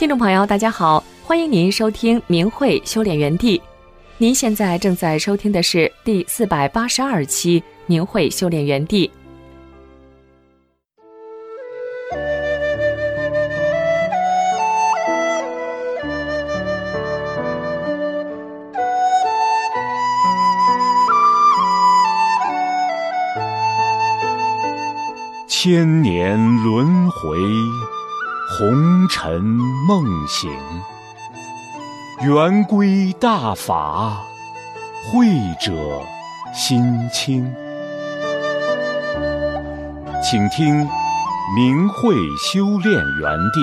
听众朋友大家好，欢迎您收听明慧修炼园地。您现在正在收听的是第482期明慧修炼园地。 千年轮回，红尘梦醒，圆归大法，慧者心清。请听明慧修炼园地。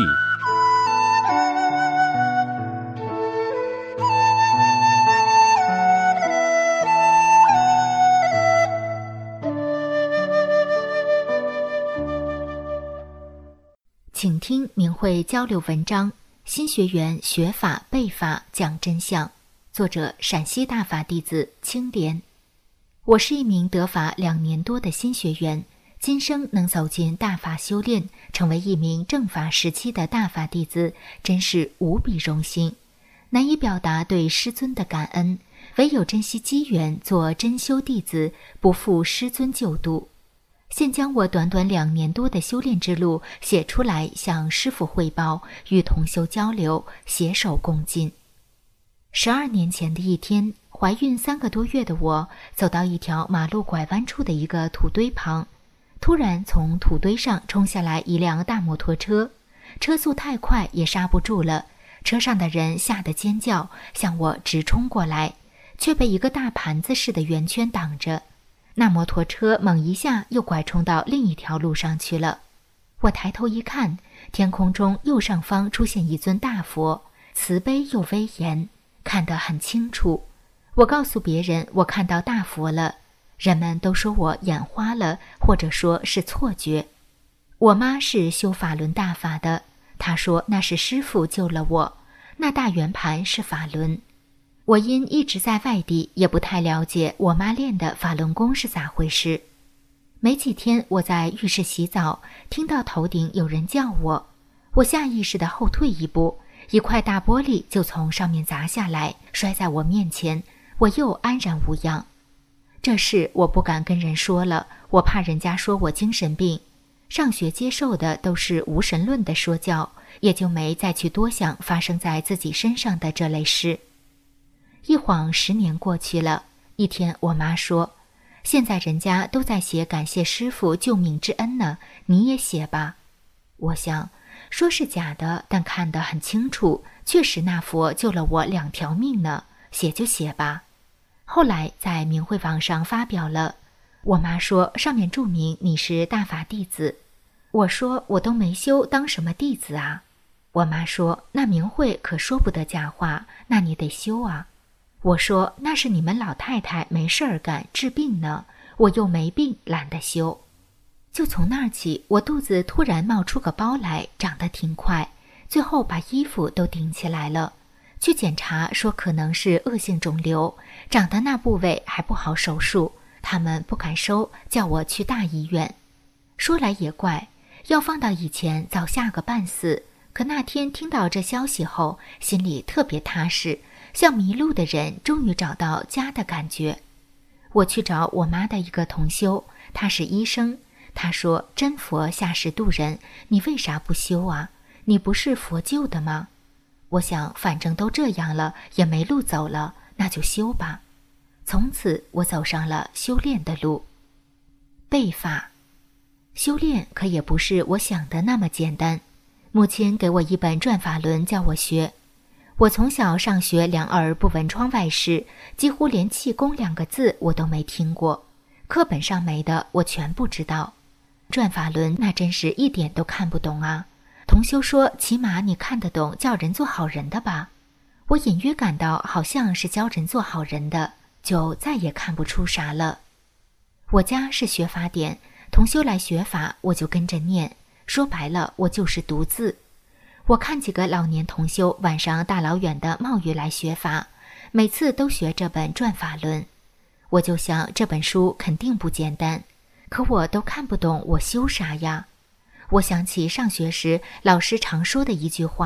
请听明慧交流文章，新学员学法背法讲真相，作者陕西大法弟子青莲。我是一名得法2年多的新学员，今生能走进大法修炼，成为一名正法时期的大法弟子，真是无比荣幸，难以表达对师尊的感恩，唯有珍惜机缘做真修弟子，不负师尊救度。现将我短短2年多的修炼之路写出来，向师父汇报，与同修交流，携手共进。12年前的一天，怀孕3个多月的我走到一条马路拐弯处的一个土堆旁，突然从土堆上冲下来一辆大摩托车，车速太快也刹不住了，车上的人吓得尖叫，向我直冲过来，却被一个大盘子似的圆圈挡着。那摩托车猛一下又拐冲到另一条路上去了。我抬头一看，天空中右上方出现一尊大佛，慈悲又威严，看得很清楚。我告诉别人我看到大佛了，人们都说我眼花了，或者说是错觉。我妈是修法轮大法的，她说那是师父救了我，那大圆盘是法轮。我因一直在外地，也不太了解我妈练的法轮功是咋回事。没几天，我在浴室洗澡，听到头顶有人叫我，我下意识地后退一步，一块大玻璃就从上面砸下来，摔在我面前，我又安然无恙。这事我不敢跟人说了，我怕人家说我精神病。上学接受的都是无神论的说教，也就没再去多想发生在自己身上的这类事。一晃10年过去了，一天我妈说，现在人家都在写感谢师父救命之恩呢，你也写吧。我想说是假的，但看得很清楚，确实那佛救了我2条命呢，写就写吧。后来在明慧网上发表了，我妈说上面注明你是大法弟子。我说我都没修，当什么弟子啊？我妈说那明慧可说不得假话，那你得修啊。我说那是你们老太太没事儿干治病呢，我又没病，懒得修。就从那儿起，我肚子突然冒出个包来，长得挺快，最后把衣服都顶起来了。去检查说可能是恶性肿瘤，长的那部位还不好手术，他们不敢收，叫我去大医院。说来也怪，要放到以前早吓个半死，可那天听到这消息后，心里特别踏实，像迷路的人终于找到家的感觉。我去找我妈的一个同修，他是医生，他说真佛下世渡人，你为啥不修啊？你不是佛救的吗？我想反正都这样了，也没路走了，那就修吧。从此我走上了修炼的路。背法修炼可也不是我想的那么简单。母亲给我一本转法轮叫我学。我从小上学两耳不闻窗外事，几乎连气功2个字我都没听过，课本上没的我全不知道。转法轮那真是一点都看不懂啊。同修说起码你看得懂教人做好人的吧。我隐约感到好像是教人做好人的，就再也看不出啥了。我家是学法典，同修来学法我就跟着念，说白了我就是读字。我看几个老年同修晚上大老远的冒雨来学法，每次都学这本转法轮。我就想这本书肯定不简单，可我都看不懂，我修啥呀？我想起上学时老师常说的一句话，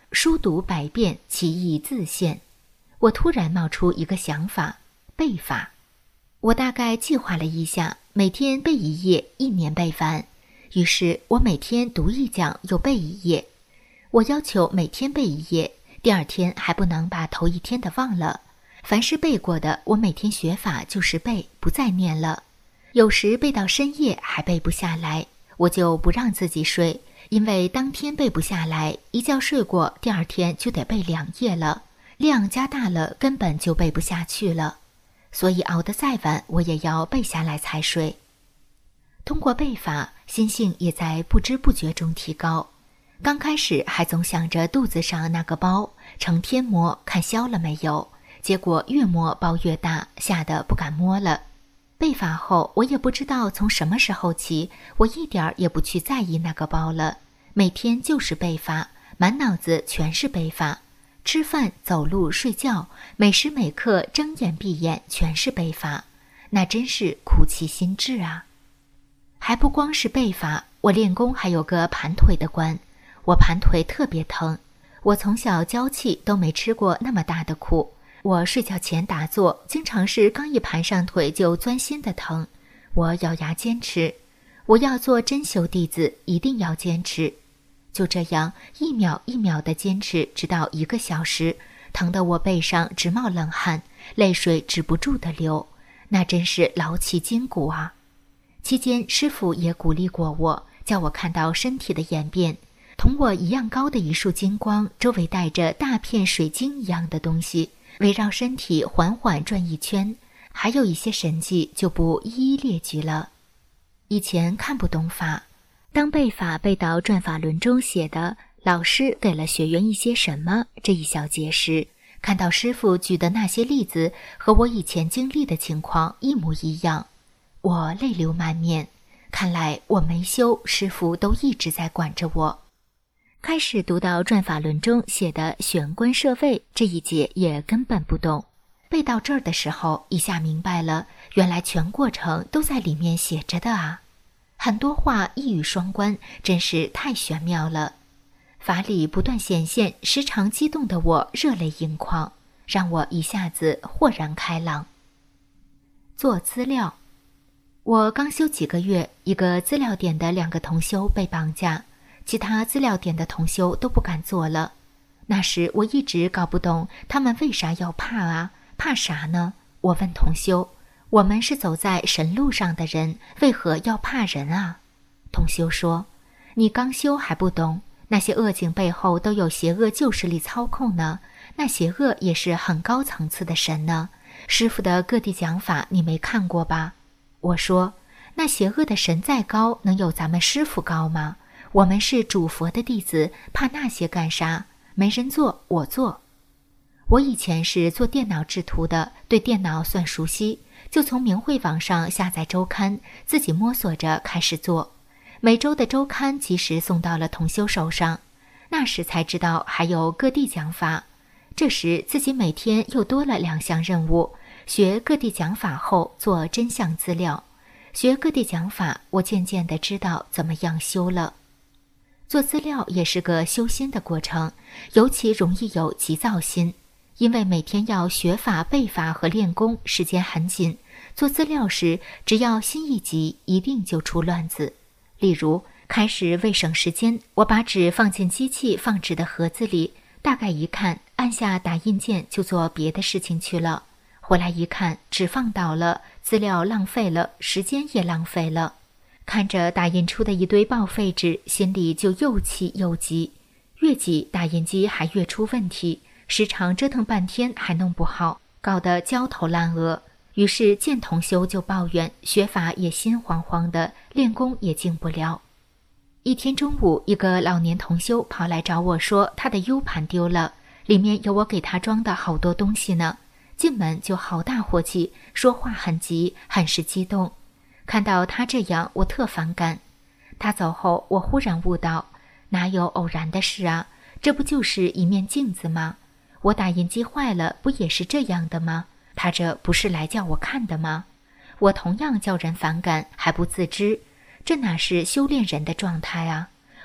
书读百遍，其义自现。我突然冒出一个想法，背法。我大概计划了一下，每天背一页，1年背完。于是我每天读一讲又背一页。我要求每天背一页，第2天还不能把头1天的忘了。凡是背过的，我每天学法就是背，不再念了。有时背到深夜还背不下来，我就不让自己睡，因为当天背不下来，一觉睡过，第2天就得背2页了，量加大了，根本就背不下去了。所以熬得再晚，我也要背下来才睡。通过背法，心性也在不知不觉中提高。刚开始还总想着肚子上那个包，成天摸看消了没有，结果越摸包越大，吓得不敢摸了。背法后，我也不知道从什么时候起，我一点儿也不去在意那个包了，每天就是背法，满脑子全是背法。吃饭、走路、睡觉，每时每刻睁眼闭眼全是背法，那真是苦其心志啊！还不光是背法，我练功还有个盘腿的关，我盘腿特别疼。我从小娇气，都没吃过那么大的苦。我睡觉前打坐，经常是刚一盘上腿就钻心的疼。我咬牙坚持，我要做真修弟子，一定要坚持。就这样1秒1秒的坚持，直到1个小时，疼得我背上直冒冷汗，泪水止不住的流，那真是劳其筋骨啊！期间师父也鼓励过我，叫我看到身体的演变，同我一样高的一束金光，周围带着大片水晶一样的东西，围绕身体缓缓转一圈，还有一些神迹就不一一列举了。以前看不懂法，当背法背到转法轮中写的老师给了学员一些什么这一小节时，看到师父举的那些例子和我以前经历的情况一模一样，我泪流满面。看来我没修，师父都一直在管着我。开始读到转法轮中写的玄关设位这一节也根本不懂，背到这儿的时候一下明白了，原来全过程都在里面写着的啊！很多话一语双关，真是太玄妙了。法理不断显现，时常激动的我热泪盈眶，让我一下子豁然开朗。做资料，我刚修几个月，一个资料点的2个同修被绑架，其他资料点的同修都不敢做了。那时我一直搞不懂他们为啥要怕啊，怕啥呢？我问同修，我们是走在神路上的人，为何要怕人啊？同修说，你刚修还不懂，那些恶境背后都有邪恶旧势力操控呢，那邪恶也是很高层次的神呢。师父的各地讲法你没看过吧？我说，那邪恶的神再高，能有咱们师父高吗？我们是主佛的弟子，怕那些干啥？没人做，我做。我以前是做电脑制图的，对电脑算熟悉，就从明慧网上下载周刊，自己摸索着开始做。每周的周刊及时送到了同修手上，那时才知道还有各地讲法。这时自己每天又多了2项任务，学各地讲法后做真相资料。学各地讲法，我渐渐地知道怎么样修了。做资料也是个修心的过程，尤其容易有急躁心，因为每天要学法、背法和练功，时间很紧。做资料时，只要心一急，一定就出乱子。例如，开始为省时间，我把纸放进机器放纸的盒子里，大概一看，按下打印键就做别的事情去了。回来一看，纸放倒了，资料浪费了，时间也浪费了。看着打印出的一堆报废纸，心里就又气又急，越急打印机还越出问题，时常折腾半天还弄不好，搞得焦头烂额。于是见同修就抱怨，学法也心慌慌的，练功也静不了。一天中午，一个老年同修跑来找我说，他的 U 盘丢了，里面有我给他装的好多东西呢。进门就好大火气，说话很急，很是激动。看到他这样，我特反感。他走后，我忽然悟到，哪有偶然的事啊？这不就是一面镜子吗？我打印机坏了，不也是这样的吗？他这不是来叫我看的吗？我同样叫人反感，还不自知，这哪是修炼人的状态啊？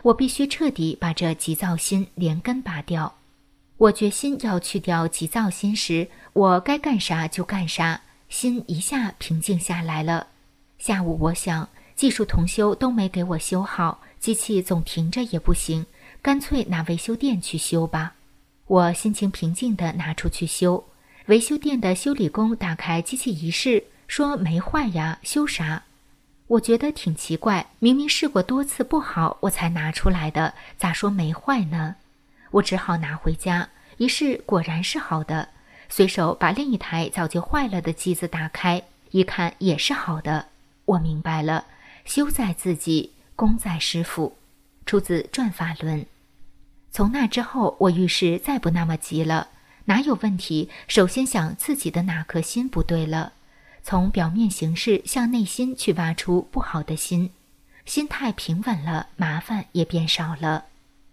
我必须彻底把这急躁心连根拔掉。我决心要去掉急躁心时，我该干啥就干啥，心一下平静下来了。下午我想，技术同修都没给我修好，机器总停着也不行，干脆拿维修店去修吧。我心情平静地拿出去修。维修店的修理工打开机器一试，说没坏呀，修啥？我觉得挺奇怪，明明试过多次不好我才拿出来的，咋说没坏呢？我只好拿回家，一试果然是好的，随手把另一台早就坏了的机子打开，一看也是好的。我明白了，修在自己，功在师傅。出自《转法轮》。从那之后，我遇事再不那么急了，哪有问题，首先想自己的哪颗心不对了，从表面形式向内心去挖出不好的心，心态平稳了，麻烦也变少了。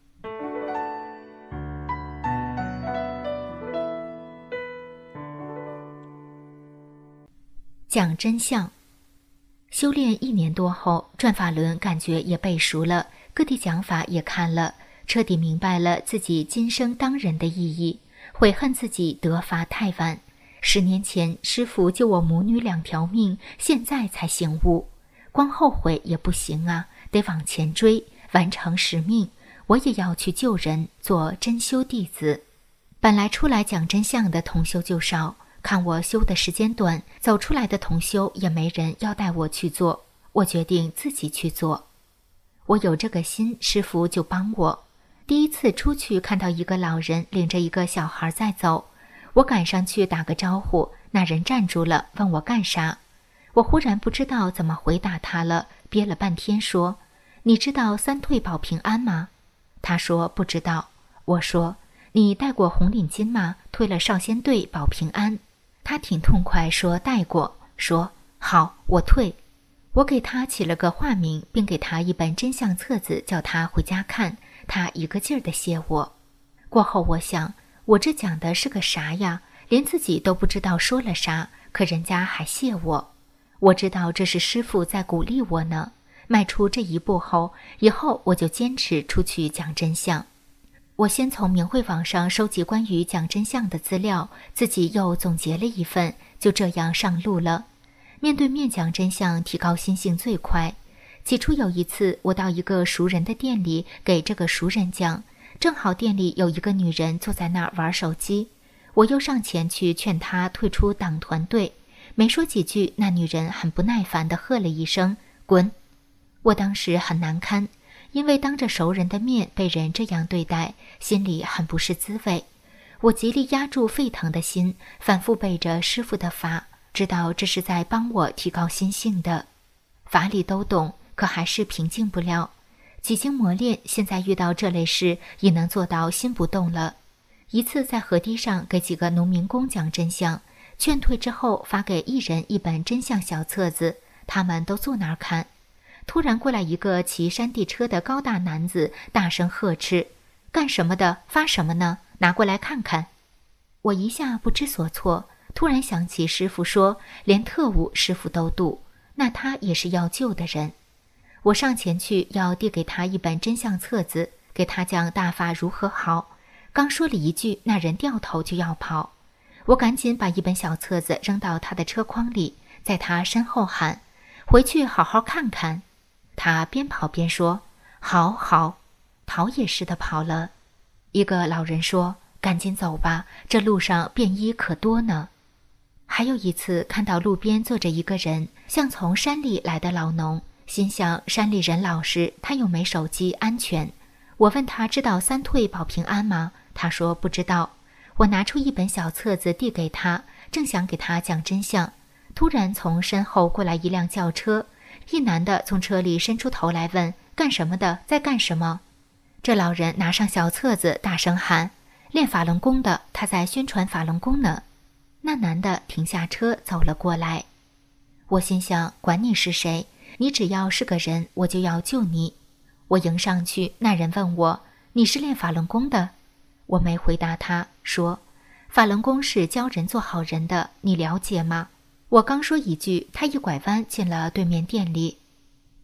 讲真相。修炼1年多后，转法轮感觉也背熟了，各地讲法也看了，彻底明白了自己今生当人的意义，悔恨自己得法太晚。10年前师父救我母女2条命，现在才醒悟，光后悔也不行啊，得往前追，完成使命。我也要去救人，做真修弟子。本来出来讲真相的同修就少，看我修的时间短，走出来的同修也没人要带我去做，我决定自己去做。我有这个心，师父就帮我。第一次出去看到一个老人领着一个小孩在走，我赶上去打个招呼，那人站住了，问我干啥。我忽然不知道怎么回答他了，憋了半天说：你知道3退保平安吗？他说不知道。我说你带过红领巾吗？退了少先队保平安。他挺痛快说带过，说好，我退。我给他起了个化名，并给他一本真相册子，叫他回家看，他一个劲儿地谢我。过后我想，我这讲的是个啥呀？连自己都不知道说了啥，可人家还谢我。我知道这是师父在鼓励我呢。迈出这一步后，以后我就坚持出去讲真相。我先从明慧网上收集关于讲真相的资料，自己又总结了一份，就这样上路了。面对面讲真相，提高心性最快。起初有一次，我到一个熟人的店里给这个熟人讲，正好店里有一个女人坐在那儿玩手机，我又上前去劝她退出党团队。没说几句，那女人很不耐烦地喝了一声滚。我当时很难堪，因为当着熟人的面被人这样对待，心里很不是滋味。我极力压住沸腾的心，反复背着师父的法，知道这是在帮我提高心性的。法理都懂，可还是平静不了。几经磨练，现在遇到这类事也能做到心不动了。一次在河堤上给几个农民工讲真相，劝退之后发给一人一本真相小册子，他们都坐那儿看。突然过来一个骑山地车的高大男子，大声呵斥：干什么的？发什么呢？拿过来看看。我一下不知所措，突然想起师父说连特务师父都渡，那他也是要救的人。我上前去要递给他一本真相册子，给他讲大法如何好。刚说了一句，那人掉头就要跑。我赶紧把一本小册子扔到他的车筐里，在他身后喊：回去好好看看。他边跑边说：好好，逃也似的跑了。一个老人说：赶紧走吧，这路上便衣可多呢。还有一次看到路边坐着一个人，像从山里来的老农，心想山里人老实，他又没手机，安全。我问他知道3退保平安吗？他说不知道。我拿出一本小册子递给他，正想给他讲真相，突然从身后过来一辆轿车，一男的从车里伸出头来问：干什么的？在干什么？这老人拿上小册子大声喊：练法轮功的，他在宣传法轮功呢。那男的停下车走了过来。我心想，管你是谁，你只要是个人，我就要救你。我迎上去，那人问我：你是练法轮功的？我没回答他，说：法轮功是教人做好人的，你了解吗？我刚说一句，他一拐弯进了对面店里。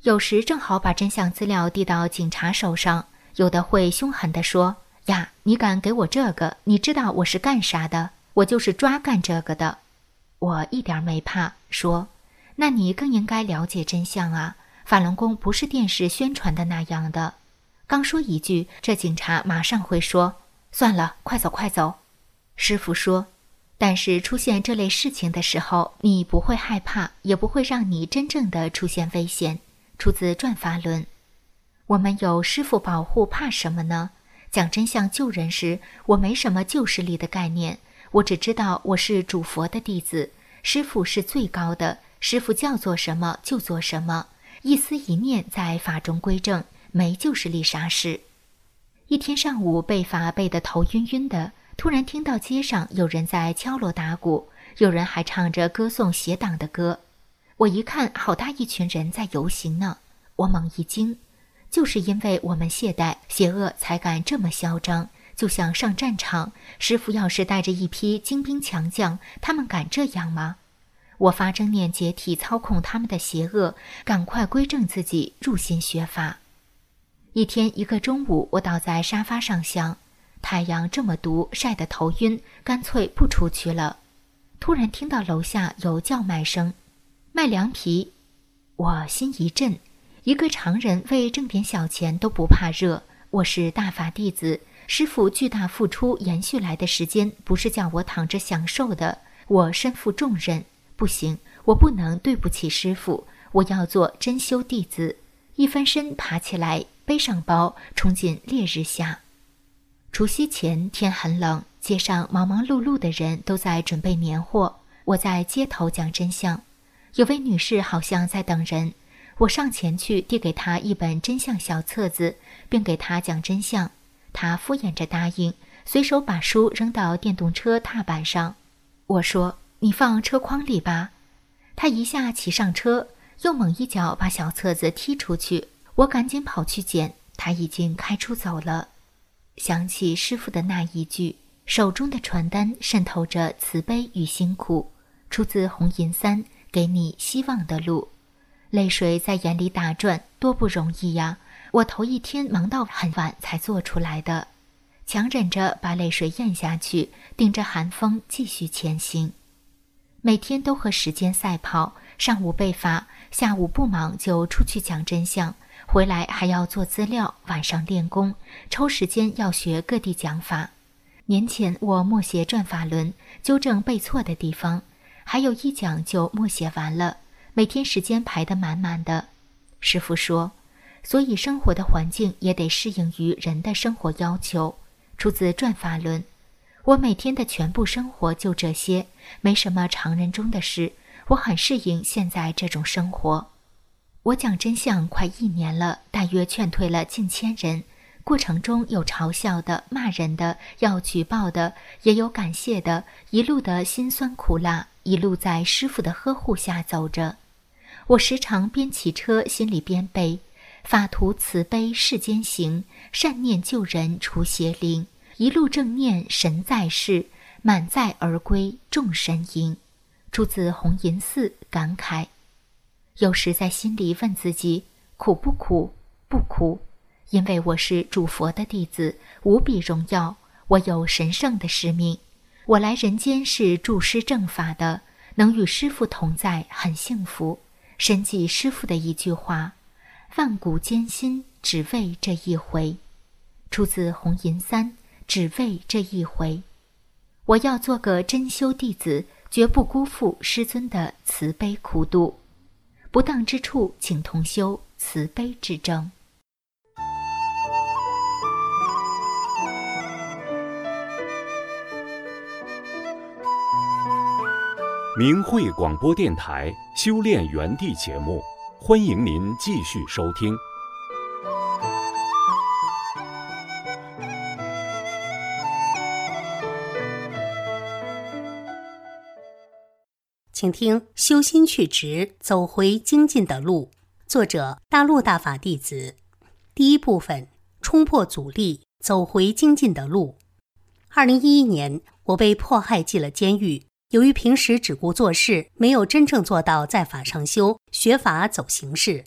有时正好把真相资料递到警察手上，有的会凶狠地说：呀，你敢给我这个？你知道我是干啥的？我就是抓干这个的。我一点没怕，说：那你更应该了解真相啊，法轮功不是电视宣传的那样的。刚说一句，这警察马上会说：算了，快走快走。师父说，但是出现这类事情的时候，你不会害怕，也不会让你真正的出现危险。出自《转法轮》。我们有师父保护，怕什么呢？讲真相救人时，我没什么救世力的概念，我只知道我是主佛的弟子，师父是最高的，师父叫做什么就做什么，一思一念在法中归正，没救世力啥事。一天上午背法背得头晕晕的，突然听到街上有人在敲锣打鼓，有人还唱着歌颂邪党的歌。我一看，好大一群人在游行呢，我猛一惊，就是因为我们懈怠，邪恶才敢这么嚣张，就像上战场，师父要是带着一批精兵强将，他们敢这样吗？我发正念解体操控他们的邪恶，赶快归正自己，入心学法。一天一个中午，我倒在沙发上想，太阳这么毒，晒得头晕，干脆不出去了。突然听到楼下有叫卖声，卖凉皮。我心一震，一个常人为挣点小钱都不怕热，我是大法弟子，师父巨大付出延续来的时间，不是叫我躺着享受的，我身负重任，不行，我不能对不起师父，我要做真修弟子。一翻身爬起来，背上包，冲进烈日下。除夕前天很冷，街上忙忙碌碌的人都在准备年货，我在街头讲真相。有位女士好像在等人，我上前去递给她一本真相小册子，并给她讲真相。她敷衍着答应，随手把书扔到电动车踏板上。我说：你放车筐里吧。她一下骑上车，又猛一脚把小册子踢出去，我赶紧跑去捡，她已经开出走了。想起师父的那一句，手中的传单渗透着慈悲与辛苦，出自红银3，给你希望的路。泪水在眼里打转，多不容易呀！我头一天忙到很晚才做出来的，强忍着把泪水咽下去，顶着寒风继续前行。每天都和时间赛跑，上午背法，下午不忙就出去讲真相，回来还要做资料，晚上练功，抽时间要学各地讲法。年前我默写转法轮，纠正背错的地方，还有一讲就默写完了，每天时间排得满满的。师父说，所以生活的环境也得适应于人的生活要求，出自转法轮。我每天的全部生活就这些，没什么常人中的事，我很适应现在这种生活。我讲真相快1年了，大约劝退了近1000人，过程中有嘲笑的、骂人的，要举报的，也有感谢的，一路的辛酸苦辣，一路在师父的呵护下走着。我时常边骑车心里边背，法图慈悲世间行，善念救人除邪灵，一路正念神在世，满载而归众神迎。出自红银4，感慨。有时在心里问自己，苦不苦？不苦，因为我是主佛的弟子，无比荣耀，我有神圣的使命。我来人间是助师正法的，能与师父同在，很幸福。深记师父的一句话，万古艰辛，只为这一回。出自红银3，只为这一回。我要做个真修弟子，绝不辜负师尊的慈悲苦度。不当之处，请同修慈悲之正。 明慧广播电台修炼园地节目，欢迎您继续收听。 请听《修心去直，走回精进的路》，作者大陆大法弟子。第一部分：冲破阻力，走回精进的路。2011年，我被迫害进了监狱。由于平时只顾做事，没有真正做到在法上修，学法走形式。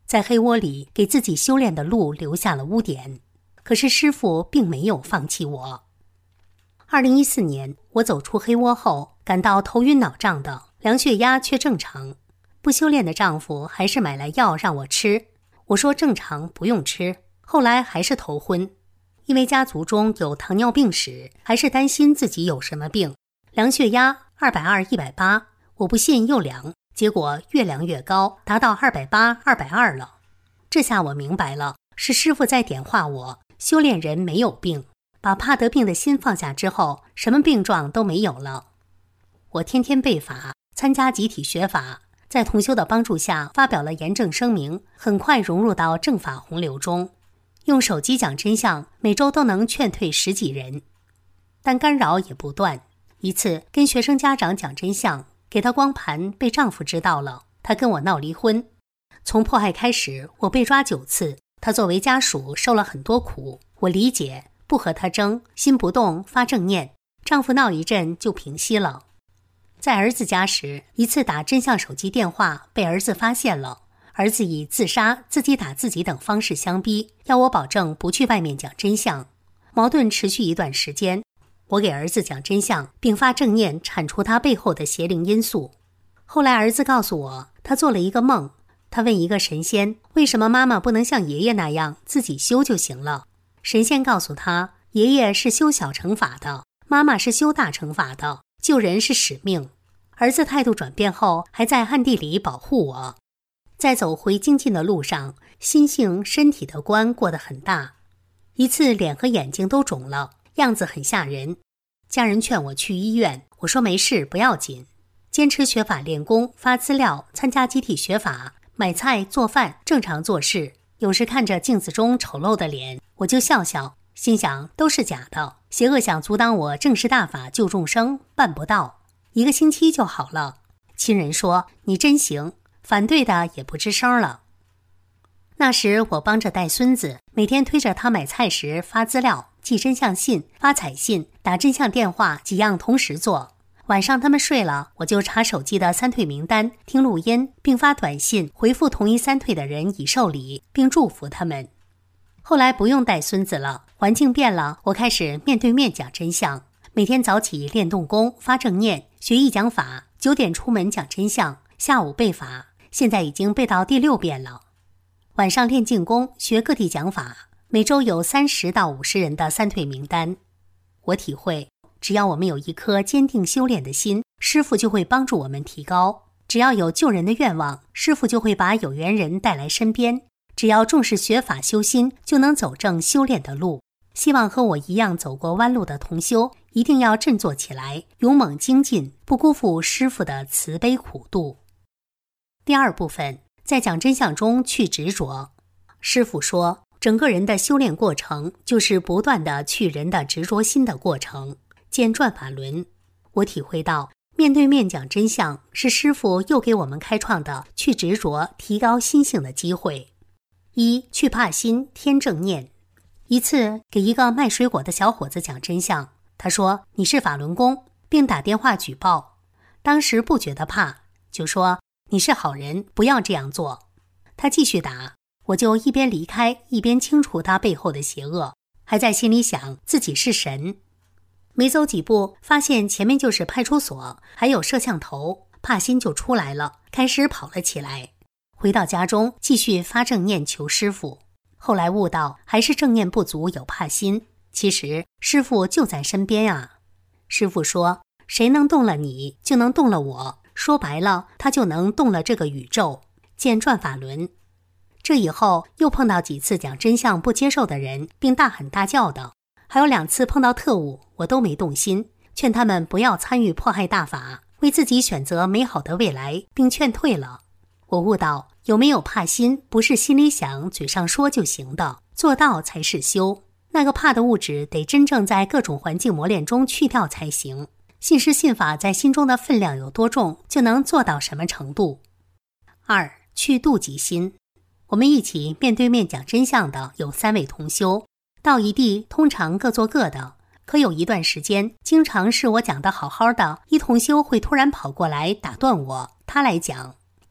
在黑窝里给自己修炼的路留下了污点。可是师父并没有放弃我。2014年，我走出黑窝后，感到头晕脑胀的，量血压却正常。不修炼的丈夫还是买来药让我吃，我说正常不用吃，后来还是头昏。因为家族中有糖尿病史，还是担心自己有什么病。量血压220、180，我不信又量，结果越量越高，达到280、220了。这下我明白了，是师父在点化我，修炼人没有病，把怕得病的心放下之后，什么病状都没有了。我天天背法，参加集体学法，在同修的帮助下发表了严正声明，很快融入到正法洪流中。用手机讲真相，每周都能劝退10几人，但干扰也不断。一次跟学生家长讲真相，给他光盘被丈夫知道了，他跟我闹离婚。从迫害开始，我被抓9次，他作为家属受了很多苦，我理解，不和他争，心不动，发正念，丈夫闹一阵就平息了。在儿子家时，一次打真相手机电话被儿子发现了，儿子以自杀、自己打自己等方式相逼，要我保证不去外面讲真相。矛盾持续一段时间，我给儿子讲真相，并发正念铲除他背后的邪灵因素。后来儿子告诉我，他做了一个梦，他问一个神仙，为什么妈妈不能像爷爷那样自己修就行了？神仙告诉他，爷爷是修小乘法的，妈妈是修大乘法的，救人是使命。儿子态度转变后，还在暗地里保护我。在走回精进的路上，心性身体的关过得很大。一次脸和眼睛都肿了，样子很吓人。家人劝我去医院，我说没事，不要紧。坚持学法练功，发资料，参加集体学法，买菜做饭，正常做事。有时看着镜子中丑陋的脸，我就笑笑，心想都是假的。邪恶想阻挡我正视大法救众生，办不到。1个星期就好了。亲人说你真行，反对的也不吱声了。那时我帮着带孙子，每天推着他买菜时发资料，寄真相信，发彩信，打真相电话，几样同时做。晚上他们睡了，我就查手机的3退名单，听录音，并发短信回复同意3退的人已受理，并祝福他们。后来不用带孙子了，环境变了，我开始面对面讲真相，每天早起练动功，发正念，学义讲法，9点出门讲真相，下午背法，现在已经背到第6遍了。晚上练静功，学各地讲法，每周有30到50人的3退名单。我体会，只要我们有一颗坚定修炼的心，师父就会帮助我们提高。只要有救人的愿望，师父就会把有缘人带来身边。只要重视学法修心，就能走正修炼的路。希望和我一样走过弯路的同修，一定要振作起来，勇猛精进，不辜负师父的慈悲苦度。第2部分，在讲真相中去执着。师父说，整个人的修炼过程就是不断的去人的执着心的过程。见转法轮，我体会到面对面讲真相是师父又给我们开创的去执着提高心性的机会。1. 去怕心，添正念。一次给一个卖水果的小伙子讲真相，他说你是法轮功，并打电话举报。当时不觉得怕，就说你是好人，不要这样做。他继续打，我就一边离开一边清除他背后的邪恶，还在心里想自己是神。没走几步，发现前面就是派出所，还有摄像头，怕心就出来了，开始跑了起来。回到家中继续发正念求师父，后来悟到还是正念不足，有怕心。其实师父就在身边啊。师父说，谁能动了你，就能动了我。说白了，他就能动了这个宇宙。见转法轮。这以后又碰到几次讲真相不接受的人，并大喊大叫的，还有2次碰到特务，我都没动心，劝他们不要参与迫害大法，为自己选择美好的未来，并劝退了。我悟到，有没有怕心，不是心里想嘴上说就行的，做到才是修。那个怕的物质得真正在各种环境磨练中去掉才行。信师信法在心中的分量有多重，就能做到什么程度。2. 去度己心。我们一起面对面讲真相的有3位同修，到一地通常各做各的，可有一段时间，经常是我讲得好好的，一同修会突然跑过来打断我，他来讲。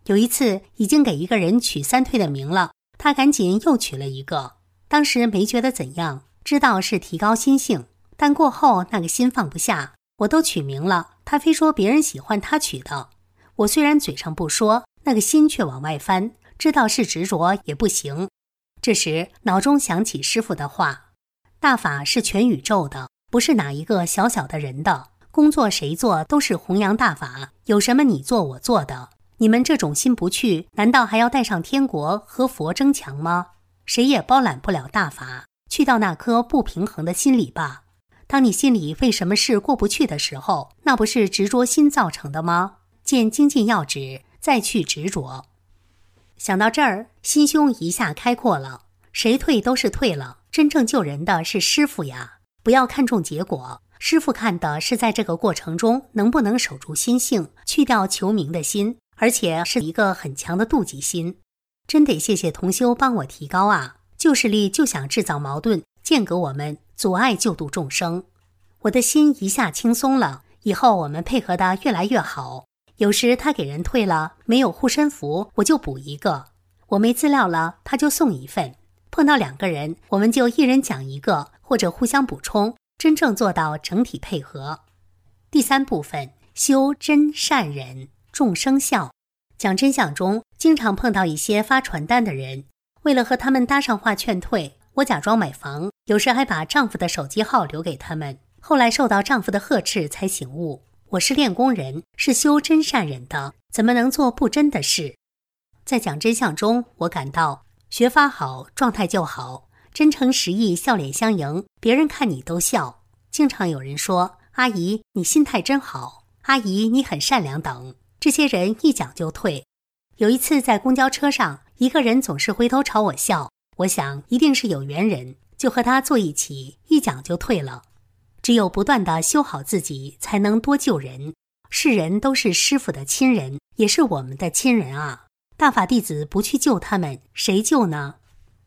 有一次已经给一个人取三退的名了，他赶紧又取了一个。当时没觉得怎样，知道是提高心性，但过后那个心放不下，我都取名了，他非说别人喜欢他取的。我虽然嘴上不说，那个心却往外翻，知道是执着也不行。这时脑中想起师父的话，大法是全宇宙的，不是哪一个小小的人的，工作谁做都是弘扬大法，有什么你做我做的，你们这种心不去，难道还要带上天国和佛争强吗？谁也包揽不了大法，去掉那颗不平衡的心里吧。当你心里为什么事过不去的时候，那不是执着心造成的吗？见精进要旨，再去执着。想到这儿，心胸一下开阔了，谁退都是退了，真正救人的是师父呀。不要看重结果，师父看的是在这个过程中能不能守住心性，去掉求名的心，而且是一个很强的妒忌心。真得谢谢同修帮我提高啊，旧势力就想制造矛盾，间隔我们，阻碍救度众生。我的心一下轻松了，以后我们配合得越来越好。有时他给人退了，没有护身符，我就补一个；我没资料了，他就送一份。碰到2个人，我们就一人讲一个，或者互相补充，真正做到整体配合。第3部分，修真善忍，众生孝。讲真相中，经常碰到一些发传单的人，为了和他们搭上话劝退，我假装买房，有时还把丈夫的手机号留给他们。后来受到丈夫的呵斥才醒悟，我是练功人，是修真善忍的，怎么能做不真的事？在讲真相中，我感到学法好，状态就好，真诚实意，笑脸相迎，别人看你都笑。经常有人说，阿姨你心态真好，阿姨你很善良等，这些人一讲就退。有一次在公交车上，一个人总是回头朝我笑，我想一定是有缘人，就和他坐一起，一讲就退了。只有不断地修好自己，才能多救人。世人都是师父的亲人，也是我们的亲人啊！大法弟子不去救他们，谁救呢？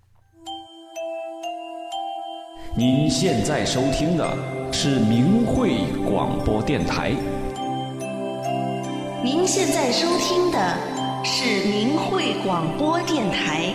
您现在收听的是明慧广播电台。 您现在收听的是明慧广播电台。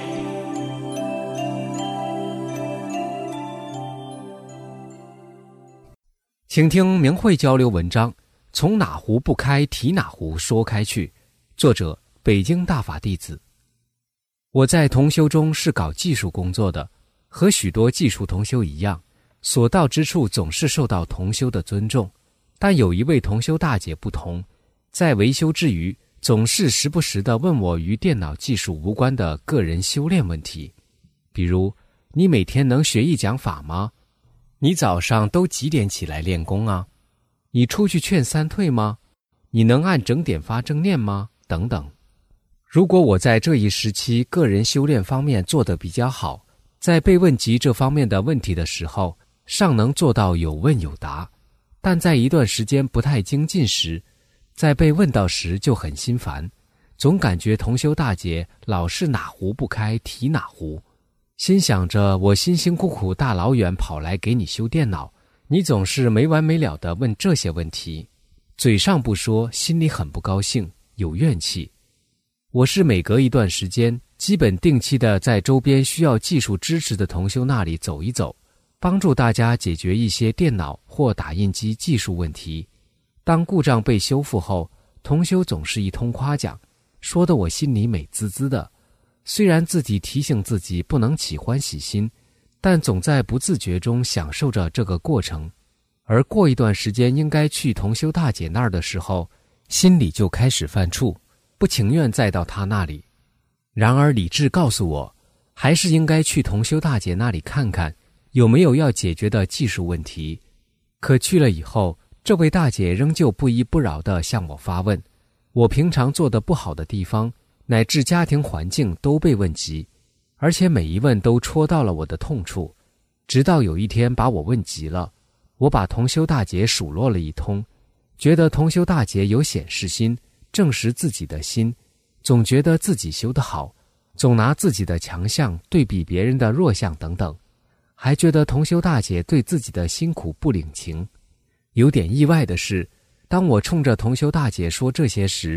请听明慧交流文章，从哪壶不开提哪壶说开去。作者北京大法弟子。我在同修中是搞技术工作的，和许多技术同修一样，所到之处总是受到同修的尊重。但有一位同修大姐不同，在维修之余，总是时不时地问我与电脑技术无关的个人修炼问题，比如你每天能学一讲法吗？你早上都几点起来练功啊？你出去劝三退吗？你能按整点发正念吗？等等。如果我在这一时期个人修炼方面做得比较好，在被问及这方面的问题的时候，尚能做到有问有答，但在一段时间不太精进时，在被问到时就很心烦，总感觉同修大姐老是哪壶不开提哪壶。心想着我辛辛苦苦大老远跑来给你修电脑，你总是没完没了地问这些问题，嘴上不说，心里很不高兴，有怨气。我是每隔一段时间，基本定期地在周边需要技术支持的同修那里走一走，帮助大家解决一些电脑或打印机技术问题。当故障被修复后，同修总是一通夸奖，说得我心里美滋滋的。虽然自己提醒自己不能起欢喜心，但总在不自觉中享受着这个过程。而过一段时间应该去同修大姐那儿的时候，心里就开始犯怵，不情愿再到她那里。然而理智告诉我，还是应该去同修大姐那里看看，有没有要解决的技术问题。可去了以后，这位大姐仍旧不依不饶地向我发问，我平常做得不好的地方，乃至家庭环境都被问及，而且每一问都戳到了我的痛处。直到有一天把我问急了，我把同修大姐数落了一通，觉得同修大姐有显示心，证实自己的心，总觉得自己修得好，总拿自己的强项对比别人的弱项等等，还觉得同修大姐对自己的辛苦不领情。有点意外的是，当我冲着同修大姐说这些时，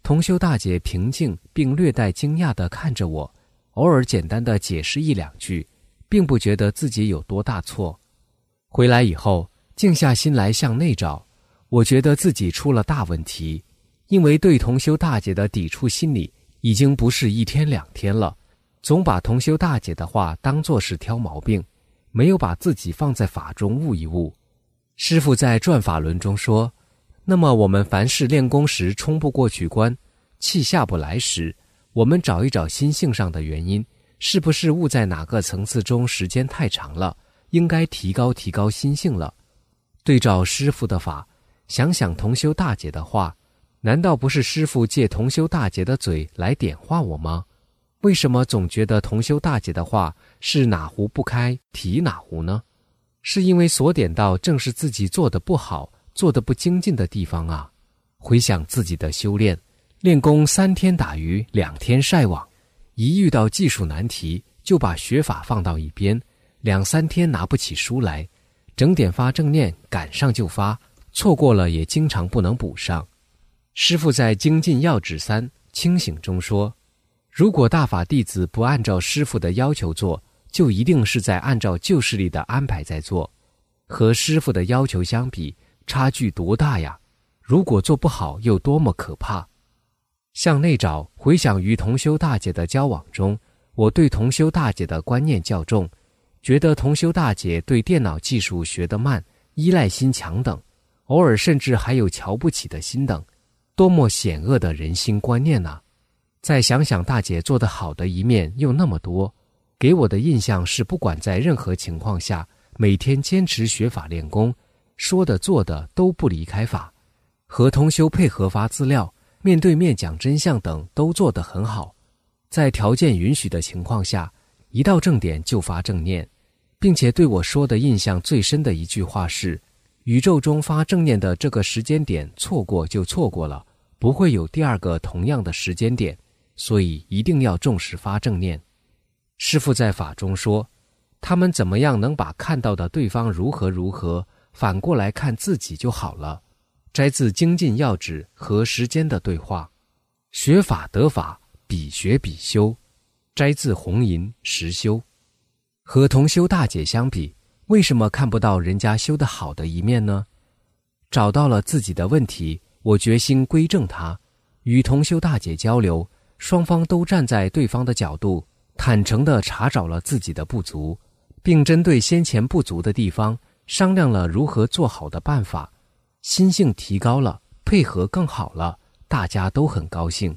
同修大姐平静并略带惊讶地看着我，偶尔简单地解释一两句，并不觉得自己有多大错。回来以后，静下心来向内找，我觉得自己出了大问题，因为对同修大姐的抵触心理已经不是1天2天了，总把同修大姐的话当作是挑毛病，没有把自己放在法中悟一悟。师父在转法轮中说，那么我们凡事练功时冲不过去关，气下不来时，我们找一找心性上的原因，是不是悟在哪个层次中时间太长了，应该提高心性了。对照师父的法，想想同修大姐的话，难道不是师父借同修大姐的嘴来点化我吗？为什么总觉得同修大姐的话是哪壶不开提哪壶呢？是因为所点到正是自己做得不好、做得不精进的地方啊。回想自己的修炼，练功3天打鱼2天晒网，一遇到技术难题就把学法放到一边，2、3天拿不起书来，整点发正念，赶上就发，错过了也经常不能补上。师父在精进要旨3清醒中说，如果大法弟子不按照师父的要求做，就一定是在按照旧势力的安排在做，和师父的要求相比，差距多大呀！如果做不好又多么可怕。向内找，回想与同修大姐的交往中，我对同修大姐的观念较重，觉得同修大姐对电脑技术学得慢，依赖心强等，偶尔甚至还有瞧不起的心等，多么险恶的人心观念啊！再想想大姐做得好的一面又那么多，给我的印象是不管在任何情况下，每天坚持学法练功，说的做的都不离开法，和同修配合发资料，面对面讲真相等都做得很好。在条件允许的情况下，一到正点就发正念，并且对我说的印象最深的一句话是，宇宙中发正念的这个时间点错过就错过了，不会有第二个同样的时间点，所以一定要重视发正念。师父在法中说，他们怎么样能把看到的对方如何反过来看自己就好了。摘自精进要旨和时间的对话，学法得法，比学比修。摘自红银实修。和同修大姐相比，为什么看不到人家修得好的一面呢？找到了自己的问题，我决心归正它。与同修大姐交流，双方都站在对方的角度，坦诚地查找了自己的不足，并针对先前不足的地方商量了如何做好的办法，心性提高了，配合更好了，大家都很高兴。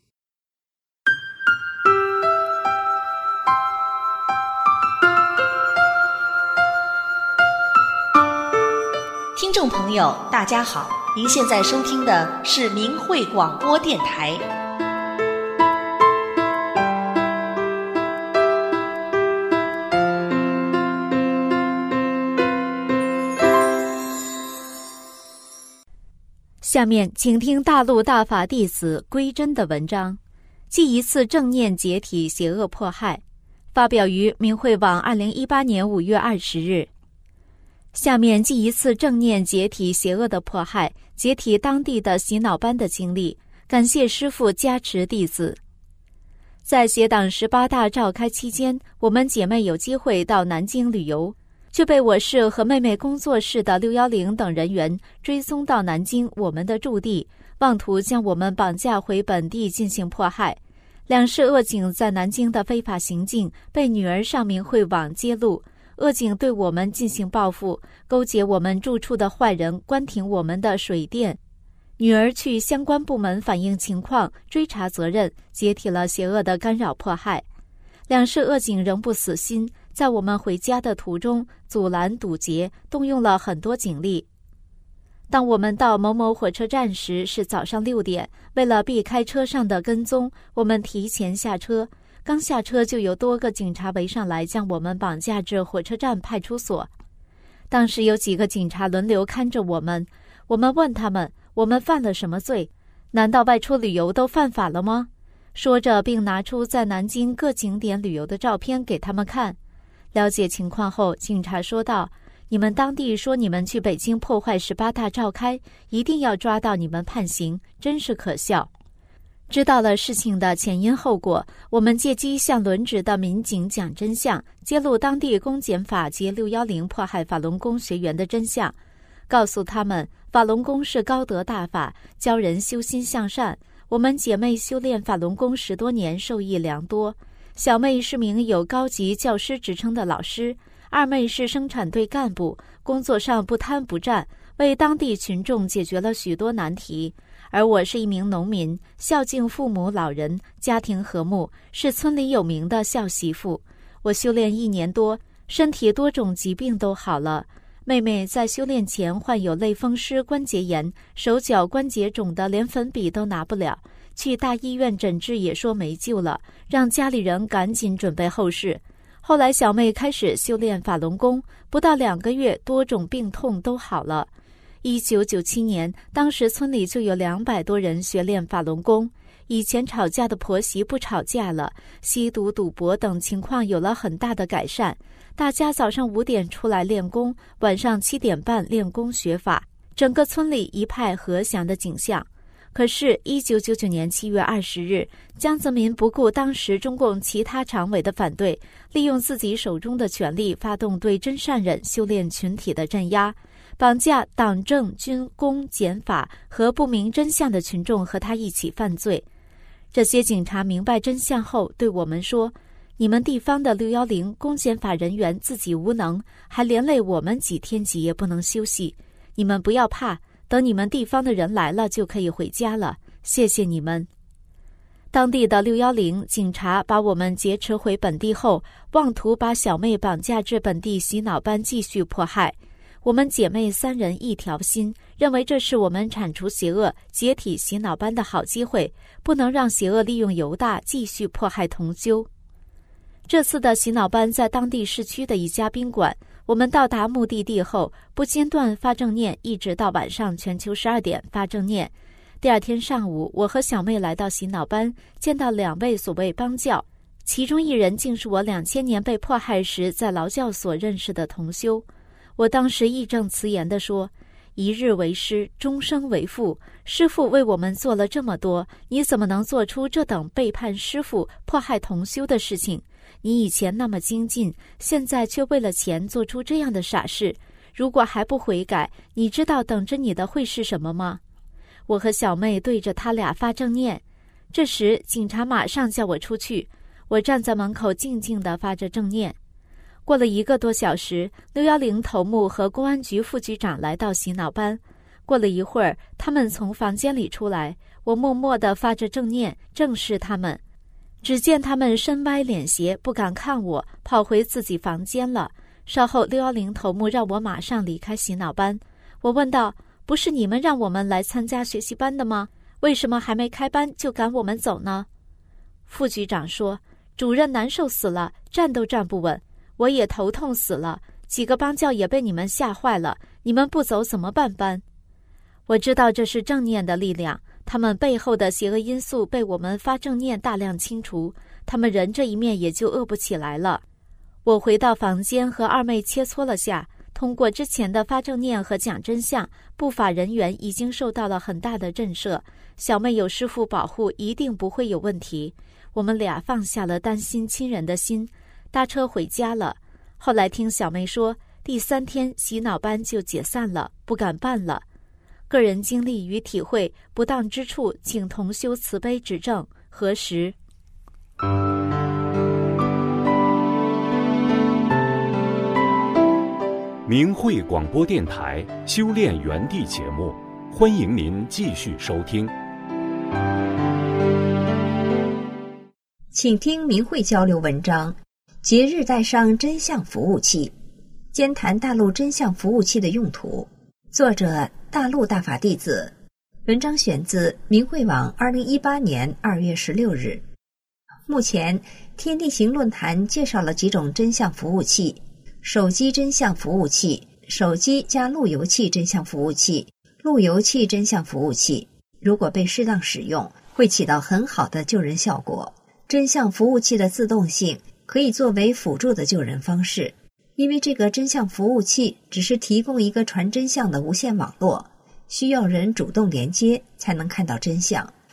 听众朋友，大家好，您现在收听的是明慧广播电台。 下面请听大陆大法弟子归真的文章，记一次正念解体邪恶迫害，发表于明慧网2018年5月20日。下面记一次正念解体邪恶的迫害，解体当地的洗脑班的经历，感谢师父加持弟子。在协党18大召开期间，我们姐妹有机会到南京旅游，却被我市和妹妹工作室的610等人员追踪到南京我们的驻地，妄图将我们绑架回本地进行迫害。两市恶警在南京的非法行径被女儿上明慧网揭露，恶警对我们进行报复，勾结我们住处的坏人关停我们的水电。女儿去相关部门反映情况，追查责任，解体了邪恶的干扰迫害。两市恶警仍不死心，在我们回家的途中阻拦堵截，动用了很多警力。当我们到某某火车站时是早上6点，为了避开车上的跟踪，我们提前下车。刚下车就有多个警察围上来，将我们绑架至火车站派出所。当时有几个警察轮流看着我们，我们问他们，我们犯了什么罪？难道外出旅游都犯法了吗？说着并拿出在南京各景点旅游的照片给他们看。了解情况后，警察说道，你们当地说你们去北京破坏18大召开，一定要抓到你们判刑，真是可笑。 知道了事情的前因后果，我们借机向轮值的民警讲真相，揭露当地公检法及610迫害法轮功学员的真相，告诉他们法轮功是高德大法，教人修心向善。我们姐妹修炼法轮功10多年，受益良多。小妹是名有高级教师职称的老师，二妹是生产队干部，工作上不贪不占，为当地群众解决了许多难题。而我是一名农民，孝敬父母老人，家庭和睦，是村里有名的孝媳妇。我修炼1年多，身体多种疾病都好了。妹妹在修炼前患有类风湿关节炎，手脚关节肿得连粉笔都拿不了，去大医院诊治也说没救了，让家里人赶紧准备后事。后来小妹开始修炼法轮功，不到2个月，多种病痛都好了。1997年，当时村里就有200多人学练法轮功。以前吵架的婆媳不吵架了，吸毒、赌博等情况有了很大的改善。大家早上5点出来练功，晚上7点半练功学法，整个村里一派和祥的景象。可是1999年7月20日，江泽民不顾当时中共其他常委的反对，利用自己手中的权力，发动对真善忍修炼群体的镇压，绑架党政军公检法和不明真相的群众和他一起犯罪。这些警察明白真相后对我们说，你们地方的610公检法人员自己无能，还连累我们几天几夜不能休息，你们不要怕，等你们地方的人来了就可以回家了，谢谢你们。当地的610警察把我们劫持回本地后，妄图把小妹绑架至本地洗脑班继续迫害。我们姐妹3人一条心，认为这是我们铲除邪恶、解体洗脑班的好机会，不能让邪恶利用犹大继续迫害同修。这次的洗脑班在当地市区的一家宾馆，我们到达目的地后，不间断发正念，一直到晚上全球12点发正念。第二天上午，我和小妹来到洗脑班，见到2位所谓帮教，其中一人竟是我2000年被迫害时在劳教所认识的同修。我当时义正辞严地说，一日为师，终生为父，师父为我们做了这么多，你怎么能做出这等背叛师父、迫害同修的事情？你以前那么精进，现在却为了钱做出这样的傻事，如果还不悔改，你知道等着你的会是什么吗？我和小妹对着他俩发正念。这时警察马上叫我出去，我站在门口静静地发着正念。过了1个多小时，610头目和公安局副局长来到洗脑班。过了一会儿，他们从房间里出来，我默默地发着正念，正视他们。只见他们身歪脸斜，不敢看我，跑回自己房间了。稍后610头目让我马上离开洗脑班。我问道，不是你们让我们来参加学习班的吗？为什么还没开班就赶我们走呢？副局长说，主任难受死了，站都站不稳，我也头痛死了，几个帮教也被你们吓坏了，你们不走怎么办班？我知道这是正念的力量，他们背后的邪恶因素被我们发正念大量清除，他们人这一面也就恶不起来了。我回到房间和二妹切磋了下，通过之前的发正念和讲真相，不法人员已经受到了很大的震慑，小妹有师父保护，一定不会有问题。我们俩放下了担心亲人的心，搭车回家了。后来听小妹说，第3天洗脑班就解散了，不敢办了。个人经历与体会，不当之处，请同修慈悲指正核实。 明慧广播电台修炼园地节目，欢迎您继续收听。 请听明慧交流文章：节日带上真相服务器，兼谈大陆真相服务器的用途。作者大陆大法弟子。文章选自明慧网2018年2月16日。目前天地行论坛介绍了几种真相服务器：手机真相服务器、手机加路由器真相服务器、路由器真相服务器，如果被适当使用，会起到很好的救人效果。真相服务器的自动性可以作为辅助的救人方式，因为这个真相服务器只是提供一个传真相的无线网络，需要人主动连接才能看到真相。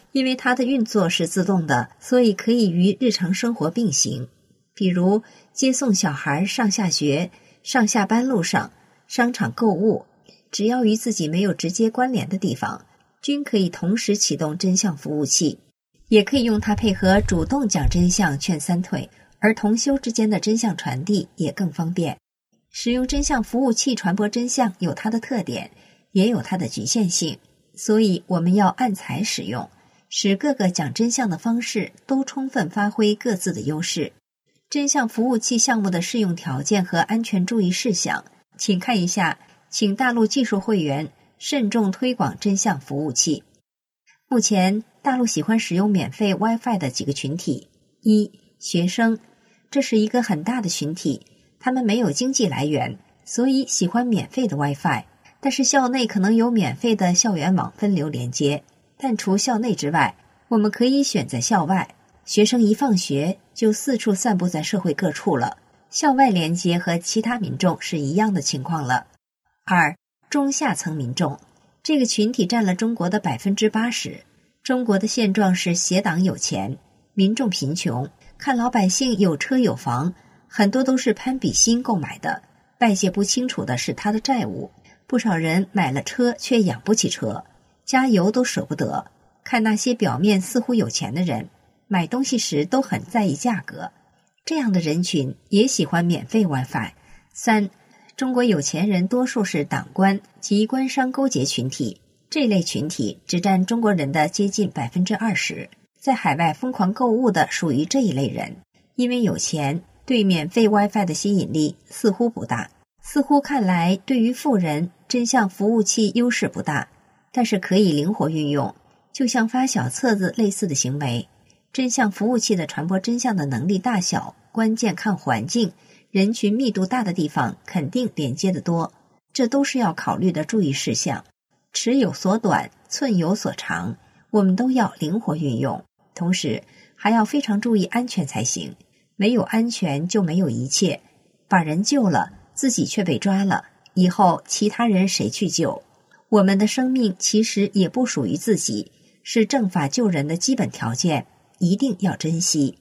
因为它的运作是自动的，所以可以与日常生活并行。比如接送小孩上下学、上下班路上、商场购物，只要与自己没有直接关联的地方，均可以同时启动真相服务器。也可以用它配合主动讲真相劝三退，而同修之间的真相传递也更方便。使用真相服务器传播真相有它的特点，也有它的局限性，所以我们要按才使用，使各个讲真相的方式都充分发挥各自的优势。真相服务器项目的适用条件和安全注意事项，请看一下，请大陆技术会员慎重推广真相服务器。目前大陆喜欢使用免费 Wi-Fi 的几个群体：一、学生，这是一个很大的群体，他们没有经济来源，所以喜欢免费的 Wi-Fi。但是校内可能有免费的校园网分流连接，但除校内之外，我们可以选在校外。学生一放学就四处散布在社会各处了，校外连接和其他民众是一样的情况了。二、中下层民众，这个群体占了中国的 80%。中国的现状是邪党有钱，民众贫穷，看老百姓有车有房，很多都是攀比心购买的，外界不清楚的是他的债务。不少人买了车却养不起车，加油都舍不得。看那些表面似乎有钱的人，买东西时都很在意价格，这样的人群也喜欢免费 Wi-Fi。三、中国有钱人多数是党官及官商勾结群体，这类群体只占中国人的接近 20%， 在海外疯狂购物的属于这一类人。因为有钱，对免费 Wi-Fi 的吸引力似乎不大，似乎看来对于富人真相服务器优势不大，但是可以灵活运用，就像发小册子类似的行为。真相服务器的传播真相的能力大小，关键看环境，人群密度大的地方肯定连接得多，这都是要考虑的注意事项。尺有所短，寸有所长，我们都要灵活运用，同时还要非常注意安全才行。没有安全就没有一切，把人救了，自己却被抓了，以后其他人谁去救？我们的生命其实也不属于自己，是正法救人的基本条件，一定要珍惜。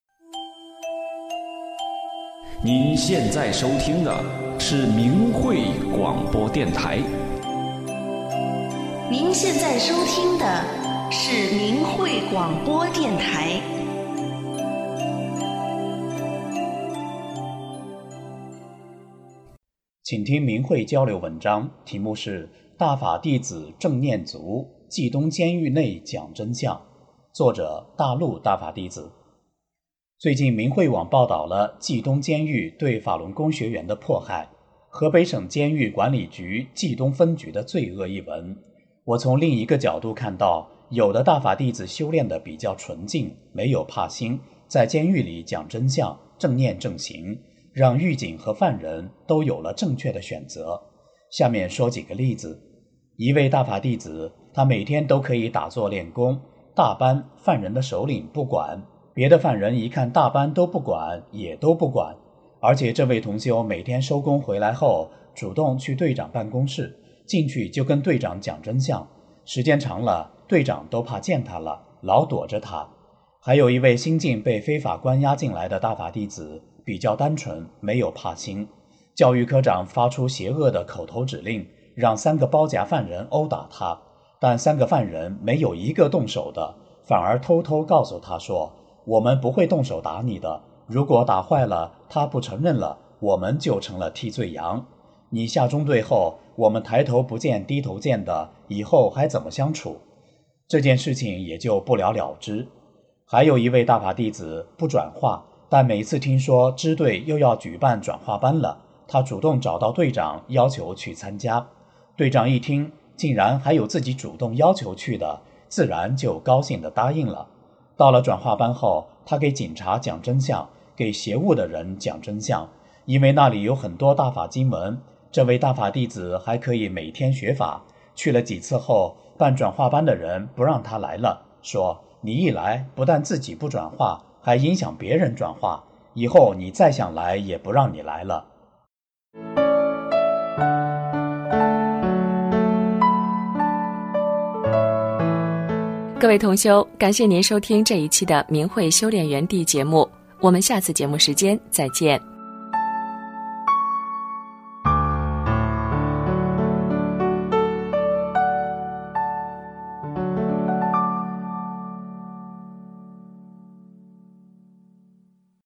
您现在收听的是明慧广播电台。 您现在收听的是明慧广播电台。 请听明慧交流文章，题目是大法弟子正念足，冀东监狱内讲真相，作者大陆大法弟子。最近明慧网报道了冀东监狱对法轮功学员的迫害，河北省监狱管理局冀东分局的罪恶一文。我从另一个角度看到，有的大法弟子修炼得比较纯净，没有怕心，在监狱里讲真相，正念正行，让狱警和犯人都有了正确的选择。下面说几个例子。一位大法弟子，他每天都可以打坐练功，大班犯人的首领不管，别的犯人一看大班都不管，也都不管。而且这位同修每天收工回来后，主动去队长办公室，进去就跟队长讲真相，时间长了，队长都怕见他了，老躲着他。还有一位新晋被非法关押进来的大法弟子，比较单纯，没有怕心。教育科长发出邪恶的口头指令，让3个包夹犯人殴打他，但3个犯人没有一个动手的，反而偷偷告诉他说，我们不会动手打你的，如果打坏了，他不承认了，我们就成了替罪羊。你下中队后，我们抬头不见低头见的，以后还怎么相处？这件事情也就不了了之。还有一位大法弟子不转化，但每次听说支队又要举办转化班了，他主动找到队长要求去参加。队长一听，竟然还有自己主动要求去的，自然就高兴地答应了。到了转化班后，他给警察讲真相，给邪物的人讲真相，因为那里有很多大法经文，这位大法弟子还可以每天学法。去了几次后，办转化班的人不让他来了，说你一来不但自己不转化，还影响别人转化，以后你再想来也不让你来了。 各各位同修，感谢您收听这一期的明慧修炼园地节目，我们下次节目时间再见。